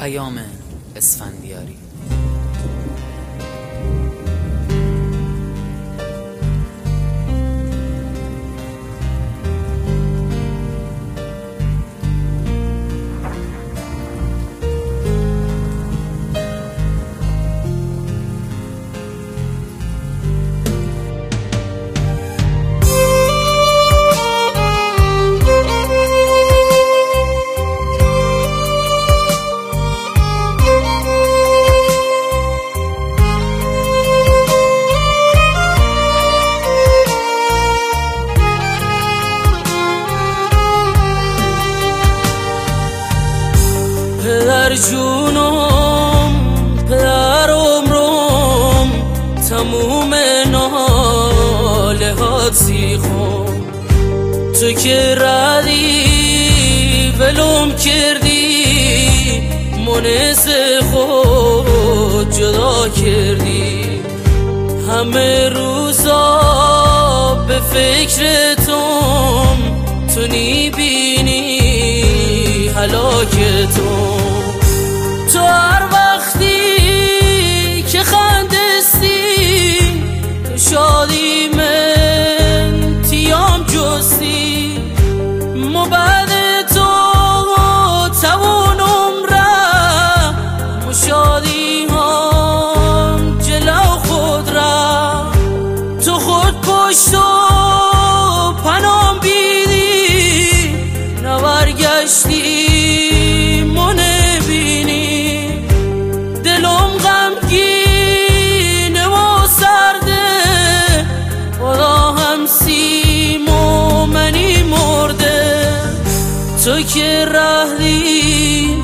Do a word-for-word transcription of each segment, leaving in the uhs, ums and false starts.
پیام اسفندیاری. پدر جونم، پدر عمرم، تموم ناله هات سیخم. تو که ردی ولم کردی، منز خود جدا کردی. همه روزا به فکر توم، تو نیبینی هلاکتو. تو هر وقتی که خندستی، تو شادی من تیام جستی. ما بعد تو توانم را، ما شادی هم جلو خود را. تو خود پشت و پنام بیدی، نبرگشتی تو که رهی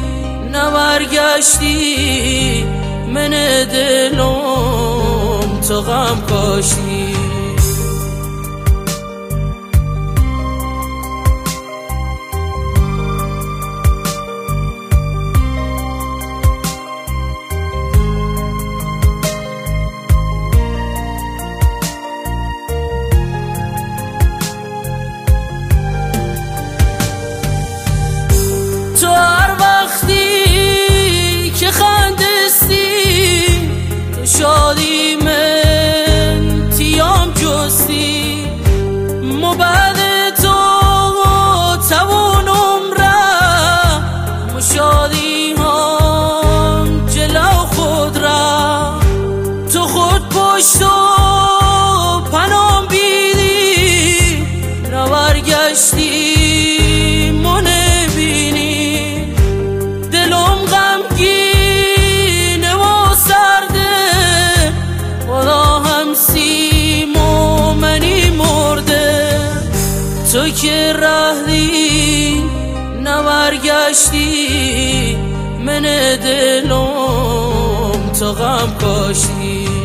نبرگشتی. من دلم تو غم کاشتی. تو هر وقتی که خندستی، تو شادی من تیام جستی. ما بعد تو توانم را، ما شادی هم جلو خود را. تو خود پشت و پنام بیدی، نبرگشتی تو که رهی نبرگشتی. من دلم تو غم کاشتی.